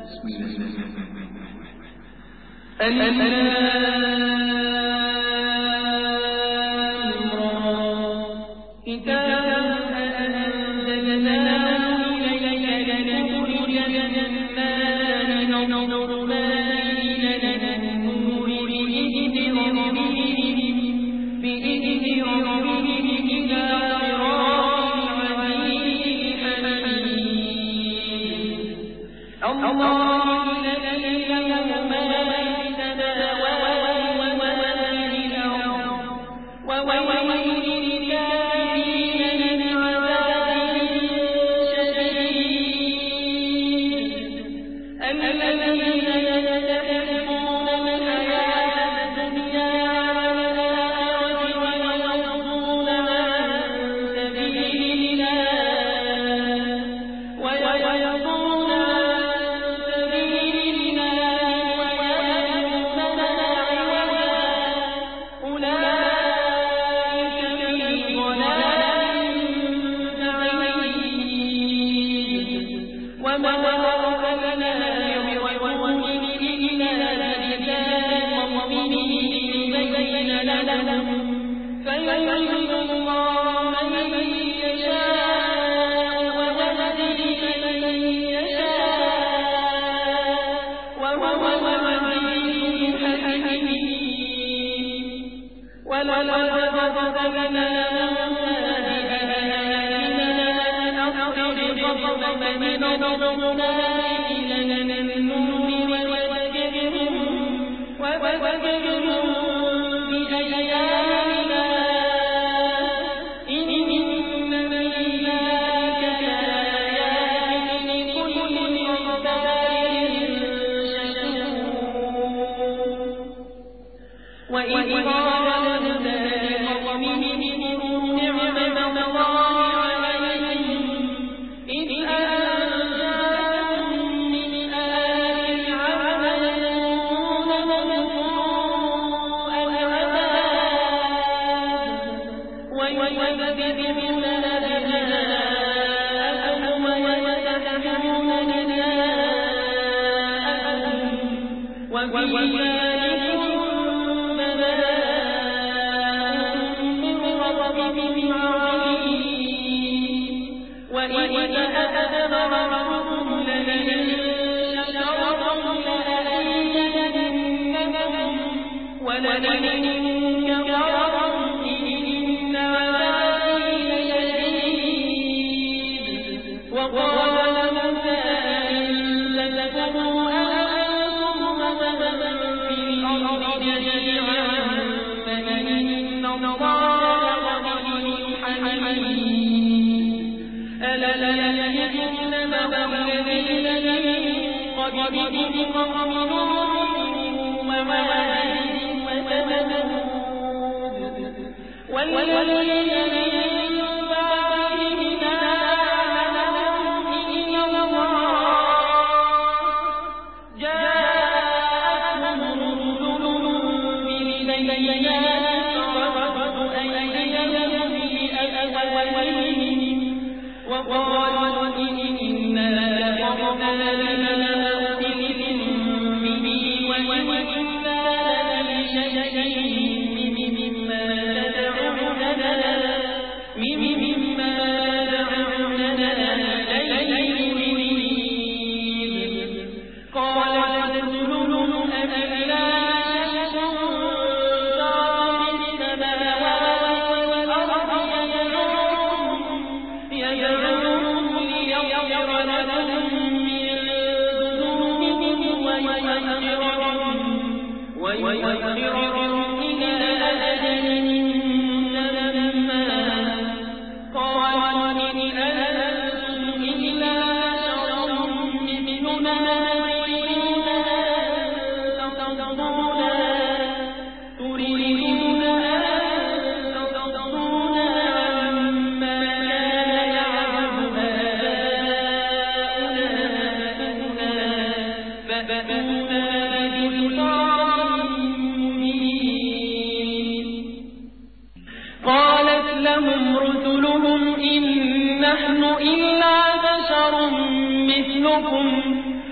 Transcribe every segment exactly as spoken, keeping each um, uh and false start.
ولا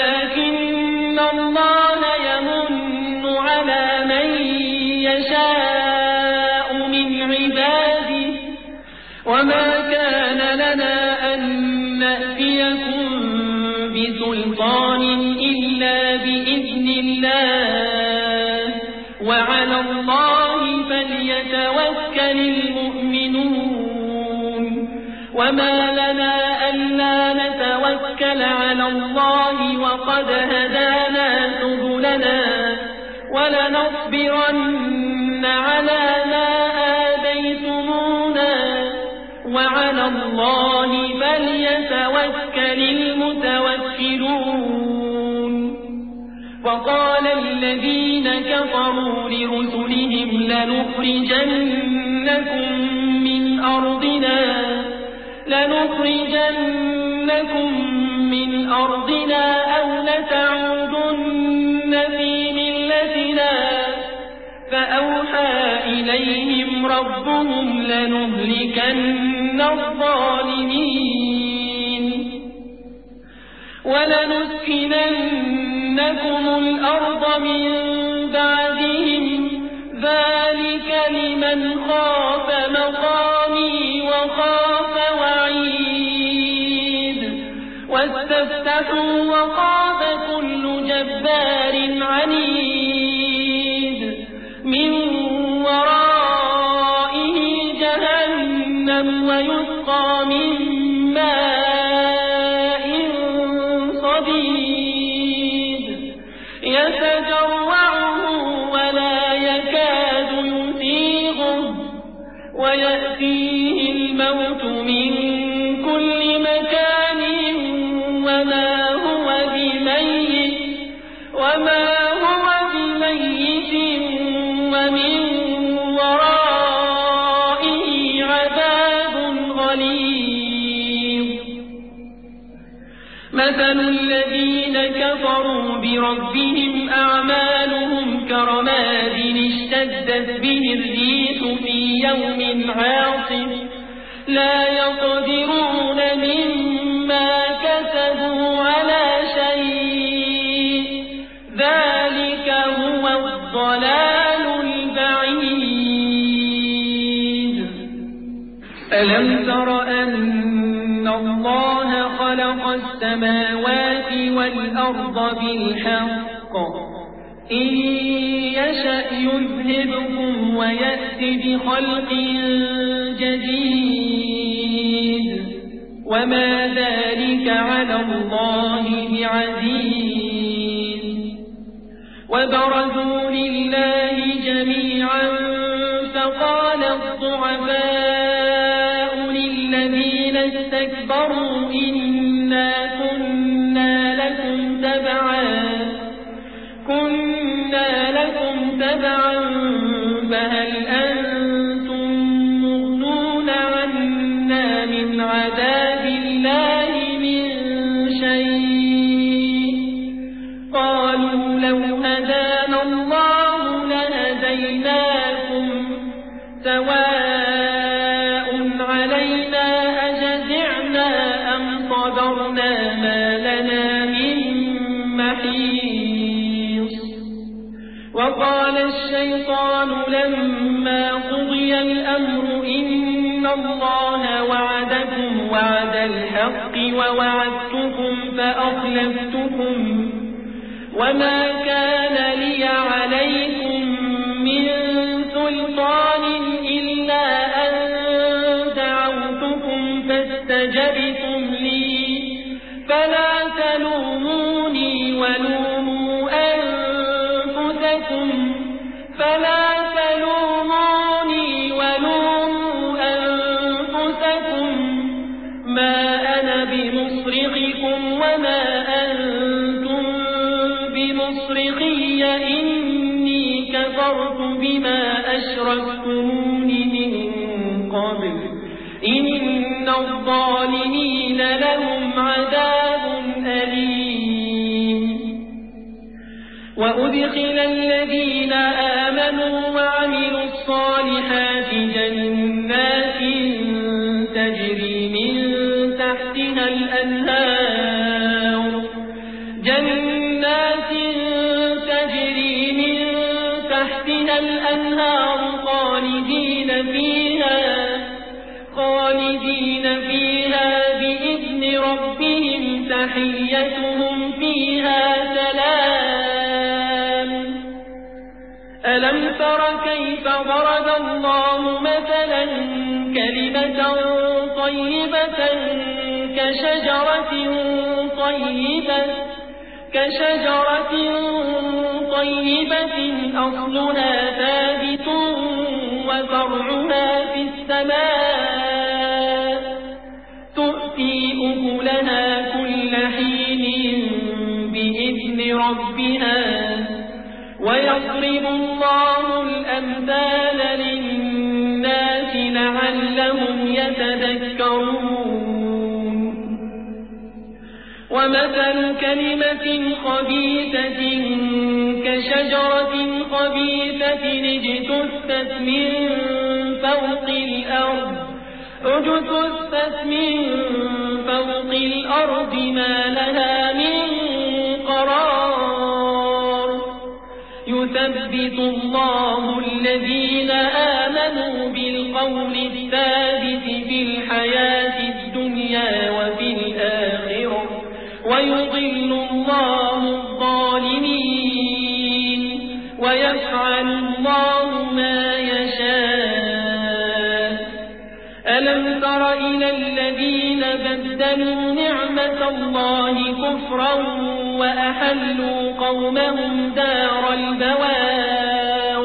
ولكن الله يمن على من يشاء من عباده وما كان لنا أن نأتيكم بسلطان إلا بإذن الله وعلى الله فليتوكل المؤمنون وما لنا ألا نتوكل على الله وقد هدانا سبلنا ولنصبرن على ما آذيتمونا وعلى الله فليتوكل المتوكلون وقال الذين كفروا لرسلهم لنخرجنكم من أرضنا لنخرجنكم من أرضنا أو لتعودن في ملتنا فأوحى إليهم ربهم لنهلكن الظالمين ولنسكننكم الأرض من بعدهم ذلك لمن خاف مقامي وخاف وعيد واستفتحوا وخاب كل جبار عنيد من ورائه جهنم ويسقى من ماء صديد يتجرعه ولا يكاد يسيغه ويأتيه الموت من كل مكان وما هو بميت وما هو بميت ومن ورائه عذاب غليظ مثل الذين كفروا بربهم أعمالهم كرماد اشتدت به الريح في يوم عاصف لا يقدرون مما كسبوا على شيء ذلك هو الضلال البعيد ألم تر أن الله خلق السماوات والأرض بالحق إن يشأ يذهبكم ويأتي بخلق جديد وما ذلك على الله بعزيز وبرزوا لله جميعا فقال الضعفاء للذين استكبروا إنا كنا لكم تبعا كنا لكم تبعا فهل أنتم مغنون عنا من عذاب الله من شيء قالوا لو هدانا الله لهديناكم سواء علينا أجزعنا أم صبرنا ما لنا من محيص وقال الشيطان لما قضي الأمر إن الله وعدكم وعد الحق ووعدتكم فأخلفتكم وما كان لي عليكم من سلطان إلا أن دعوتكم فاستجبتم لي فلا تلوموني ولوموا أنفسكم فلا تلوموني ولوموا أنفسكم ما أنا بمصرخكم وما أنتم بمصرخي إني كفرت بما أشركتمون من قبل إن الظالمين لهم عذاب أليم وأدخل الذين آمنوا وعملوا الصالحات جنات تجري من تحتها الأنهار جنات جنات تجري من تحتها الأنهار خالدين فيها خالدين فيها بإذن ربهم تحيتهم فيها سلام. ألم تر كيف ضرب الله مثلا كلمة طيبة كشجرة طيبة كشجرة طيبة أصلها ثابت وفرعها في السماء تؤتي أكلها كل حين بإذن ربها ويضرب الله الأمثال للناس لعلهم يتذكرون. ومثل كلمة خبيثة كشجرة خبيثة اجتثت من فوق الأرض اجتثت من فوق الأرض ما لها من قرار. يثبت الله الذين آمنوا بالقول الثابت في الحياة الدنيا وفي الآخرة ويضل الله الظالمين ويفعل الله ما يشاء. ألم تر إلى الذين بدلوا نعمة الله كفرا وأحلوا قومهم دار البوار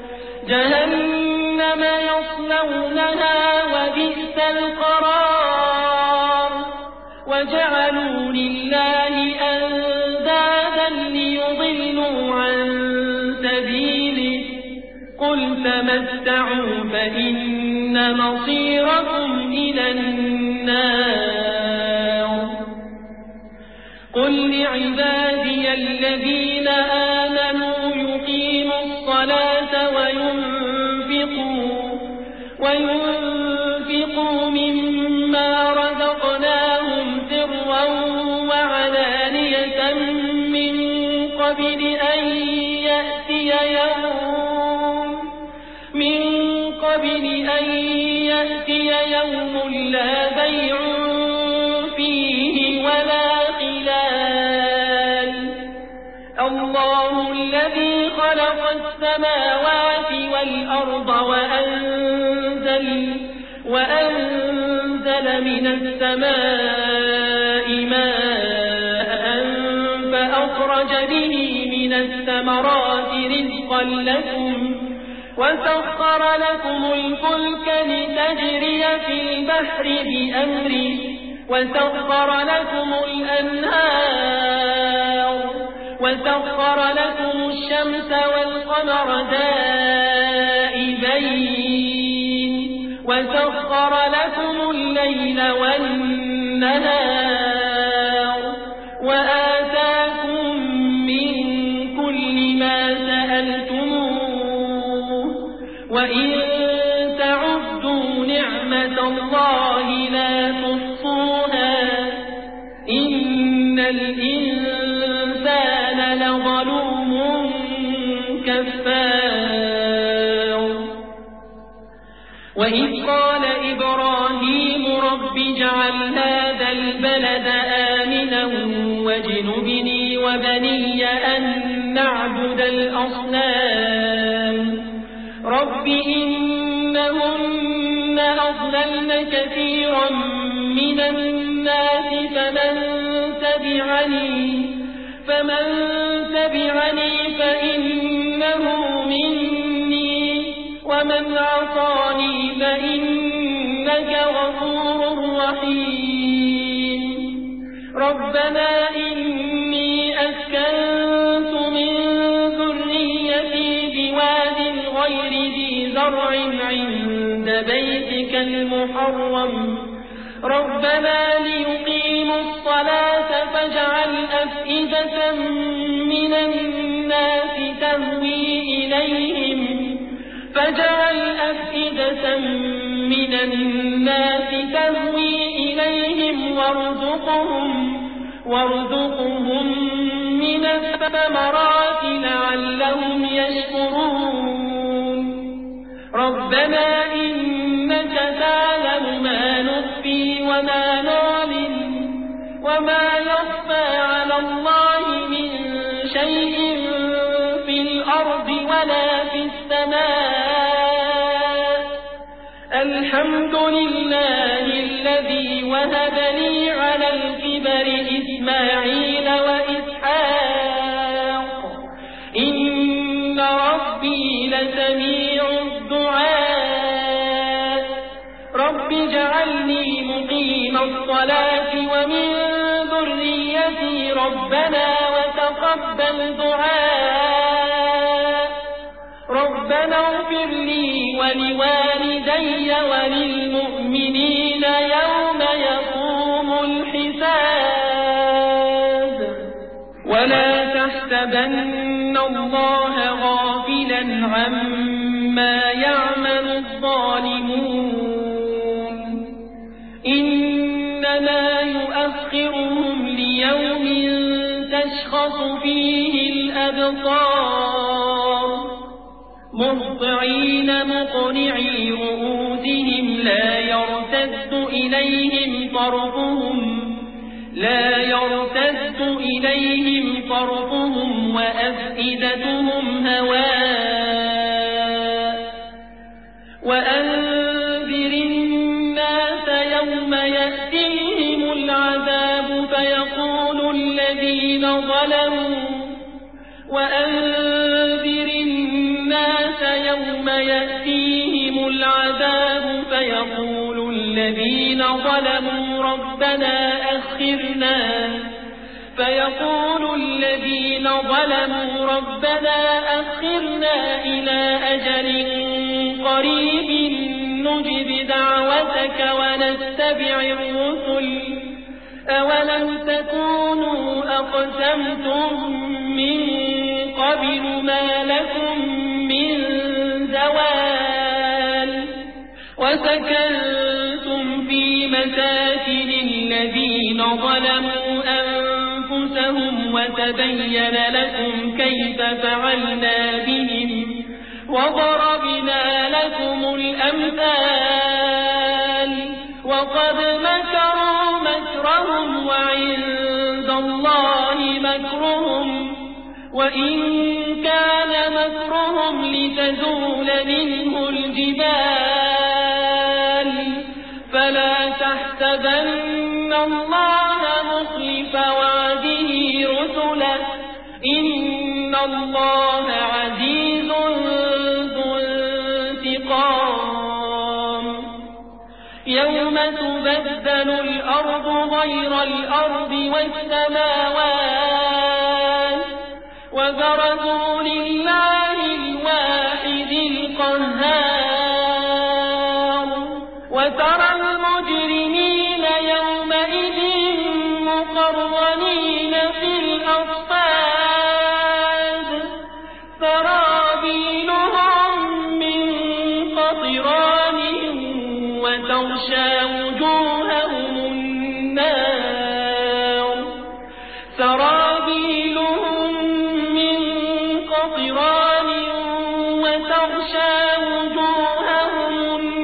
جهنم يصلونها وبئس القرار. وجعلوا لله أندادا ليضلوا عن سبيله قل تمتعوا فإن مصيركم إلى النار. قل لعبادي الذين آمنوا يقيموا الصلاة وينفقوا وينفقوا مما رزقناهم سرا وعلانية من قبل أن يأتي يوم من قبل أن يأتي يوم لا بيع فيه ولا خلال. الله الذي خلق السماوات والأرض وأنزل وأنزل من السماء ماء فأخرج به من الثمرات رزقا لكم وسخر لكم الفلك لتجري في البحر بأمره وسخر لكم الأنهار وسخر لكم الشمس والقمر دائبين وسخر لكم الليل والنهار وآتاكم من كل ما سألتموه وإن تعدوا نعمة الله لا تحصوها إن الإنسان لظلوم كفار. وإذ قال إبراهيم رب اجعل هذا البلد آمنا واجنبني وبني أن نعبد الأصنام. رب إنهن أضللن كثيرا من الناس فمن تبعني فمن تبعني فإنه مني ومن عصاني فإنك غفور رحيم. ربنا إني أسكنت من ذريتي بواد غير ذي زرع عند بيتك المحرم ربنا ليقيموا الصلاة فاجعل أفئدة من الناس تهوي إليهم فاجعل أفئدة من الناس تهوي إليهم وارزقهم وارزقهم من الثمرات لعلهم يشكرون ربنا إنك تعلم ما نخفي وما نعلن وما يخفى على الله من شيء في الأرض ولا في السماء الحمد لله الذي وهب لي على الكبر إسماعيل وإسحاق إن ربي لسميع الدعاء رب اجعلني مقيم الصلاة ومن ذريتي ربنا وتقبل دعاء ربنا اغفر لي ولوالدي وللمؤمنين يوم يقوم الحساب ولا تحسبن الله غافلا عما يعمل الظالمون إنما يؤخرهم ليوم تشخص فيه الأبصار مهطعين مقنعي رؤوسهم لا يرتد إليهم طرفهم لا يرتد إليهم طرفهم وأفئدتهم هواء وأنذر الناس يوم يأتيهم العذاب فيقول الذين ظلموا وأنذر الناس يوم يأتيهم العذاب فيقول الذين ظلموا ربنا أخرنا فيقول الذين ظلموا ربنا أخرنا إلى أجل قريب نجب دعوتك ونتبع الرسل أولم تكونوا أقسمتم من قبل ما لكم من زوال وسكنتم في مساكن الذين ظلموا أنفسهم وتبين لكم كيف فعلنا بهم وضربنا لكم الأمثال وقد مكروا مكرهم وعند الله مكرهم وإن كان مكرهم لتزول منه الجبال فلا تحسبن الله مخلف وعده رسله إن الله عزيز ذو انتقام يوم تبدل الأرض غير الأرض والسماوات وبرزوا لله الواحد القهار وترى المجرمين يومئذ مقرنين في الأصفاد سرابيلهم من قطران وتغشى وجوههم النار سرابيلهم من قطران وتغشى وجوههم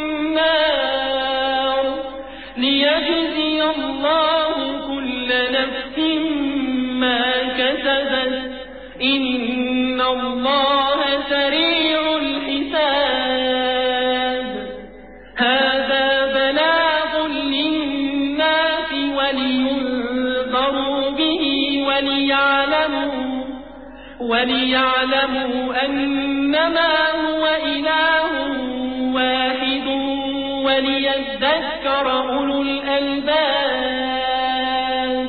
النار ليجزي الله كل نفس ما كسبت إن الله سريع الحساب هذا بلاغ للناس ولينذروا به وليعلموا وليعلموا أنما هو إله واحد وليذكر أولو الألباب